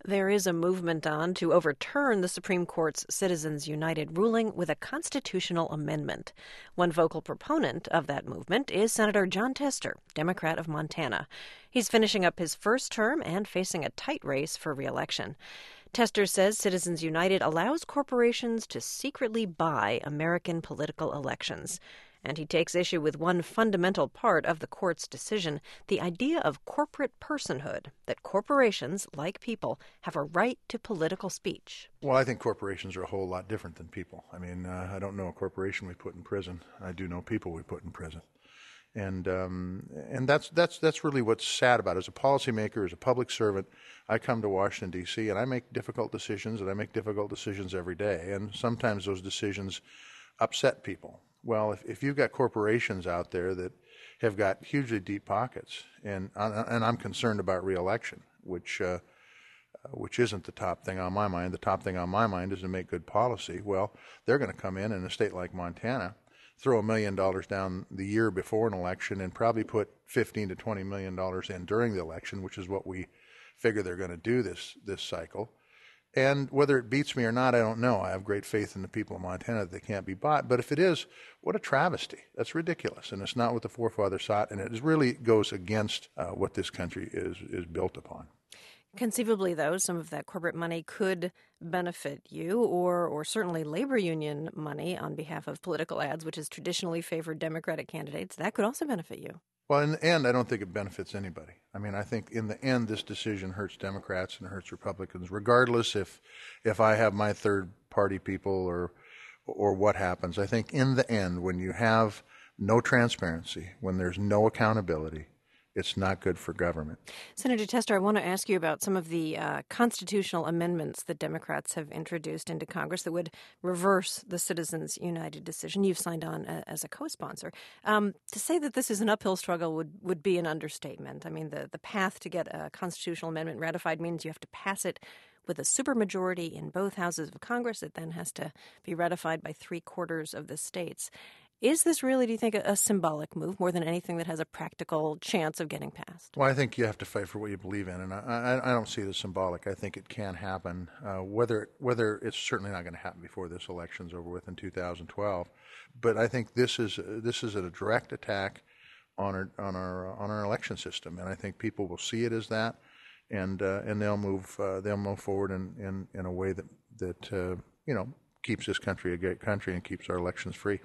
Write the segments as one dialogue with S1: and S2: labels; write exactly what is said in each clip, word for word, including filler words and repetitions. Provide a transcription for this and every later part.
S1: There is a movement on to overturn the Supreme Court's Citizens United ruling with a constitutional amendment. One vocal proponent of that movement is Senator Jon Tester, Democrat of Montana. He's finishing up his first term and facing a tight race for re-election. Tester says Citizens United allows corporations to secretly buy American political elections. And he takes issue with one fundamental part of the court's decision, the idea of corporate personhood, that corporations, like people, have a right to political speech.
S2: Well, I think corporations are a whole lot different than people. I mean, uh, I don't know a corporation we put in prison. I do know people we put in prison. And um, and that's that's that's really what's sad about it. As a policymaker, as a public servant, I come to Washington, D C, and I make difficult decisions, and I make difficult decisions every day. And sometimes those decisions upset people. Well, if, if you've got corporations out there that have got hugely deep pockets, and and I'm concerned about re-election, which uh, which isn't the top thing on my mind. The top thing on my mind is to make good policy. Well, they're going to come in in a state like Montana, throw a million dollars down the year before an election, and probably put fifteen to twenty million dollars in during the election, which is what we figure they're going to do this this cycle. And whether it beats me or not, I don't know. I have great faith in the people of Montana that they can't be bought. But if it is, what a travesty. That's ridiculous. And it's not what the forefathers sought. And it really goes against uh, what this country is, is built upon.
S1: Conceivably, though, some of that corporate money could benefit you, or or certainly labor union money on behalf of political ads, which has traditionally favored Democratic candidates. That could also benefit you.
S2: Well, in the end, I don't think it benefits anybody. I mean, I think in the end, this decision hurts Democrats and hurts Republicans, regardless if if I have my third-party people or or what happens. I think in the end, when you have no transparency, when there's no accountability, it's not good for government.
S1: Senator Tester, I want to ask you about some of the uh, constitutional amendments that Democrats have introduced into Congress that would reverse the Citizens United decision. You've signed on a, as a co-sponsor. Um, to say that this is an uphill struggle would, would be an understatement. I mean, the, the path to get a constitutional amendment ratified means you have to pass it with a supermajority in both houses of Congress. It then has to be ratified by three quarters of the states. Is this really, do you think, a, a symbolic move more than anything that has a practical chance of getting passed?
S2: Well, I think you have to fight for what you believe in, and I, I, I don't see it as symbolic. I think it can happen. Uh, whether whether it's certainly not going to happen before this election's over with in two thousand twelve, but I think this is this is a direct attack on our on our on our election system, and I think people will see it as that, and uh, and they'll move uh, they'll move forward in, in, in a way that that uh, you know keeps this country a great country and keeps our elections free.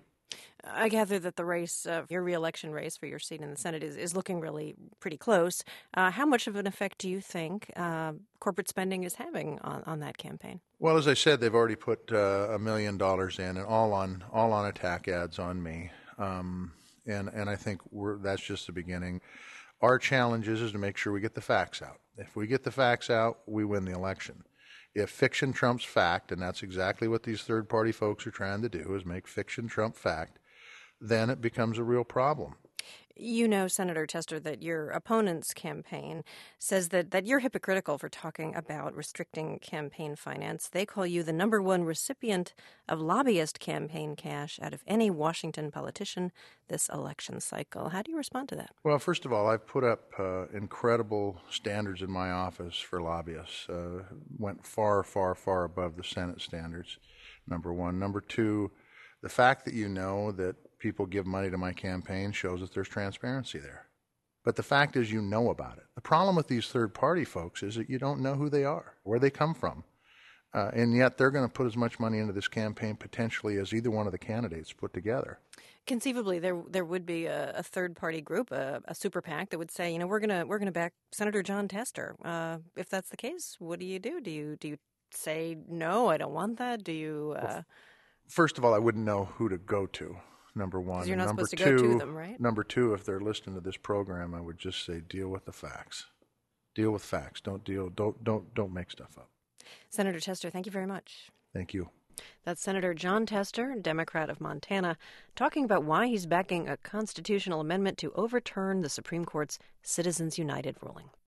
S1: I gather that the race, uh, your re-election race for your seat in the Senate is, is looking really pretty close. Uh, how much of an effect do you think uh, corporate spending is having on, on that campaign?
S2: Well, as I said, they've already put uh, a million dollars in, and all on all on attack ads on me. Um, and and I think we're, that's just the beginning. Our challenge is, is to make sure we get the facts out. If we get the facts out, we win the election. If fiction trumps fact, and that's exactly what these third-party folks are trying to do, is make fiction trump fact, then it becomes a real problem.
S1: You know, Senator Tester, that your opponent's campaign says that, that you're hypocritical for talking about restricting campaign finance. They call you the number one recipient of lobbyist campaign cash out of any Washington politician this election cycle. How do you respond to that?
S2: Well, first of all, I've put up uh, incredible standards in my office for lobbyists. Uh, went far, far, far above the Senate standards, number one. Number two, the fact that you know that people give money to my campaign shows that there's transparency there. But the fact is you know about it. The problem with these third-party folks is that you don't know who they are, where they come from. Uh, and yet they're going to put as much money into this campaign potentially as either one of the candidates put together.
S1: Conceivably, there there would be a, a third-party group, a, a super PAC, that would say, you know, we're gonna we're gonna back Senator Jon Tester. Uh, if that's the case, what do you do? Do you do you say no? I don't want that. Do you? Uh...
S2: Well, first of all, I wouldn't know who to go to. Number one.
S1: Because you're not
S2: number
S1: supposed to
S2: two,
S1: go to them, right?
S2: Number two, if they're listening to this program, I would just say deal with the facts. Deal with facts. Don't deal. Don't don't don't make stuff up.
S1: Senator Tester, thank you very much.
S2: Thank you.
S1: That's Senator Jon Tester, Democrat of Montana, talking about why he's backing a constitutional amendment to overturn the Supreme Court's Citizens United ruling.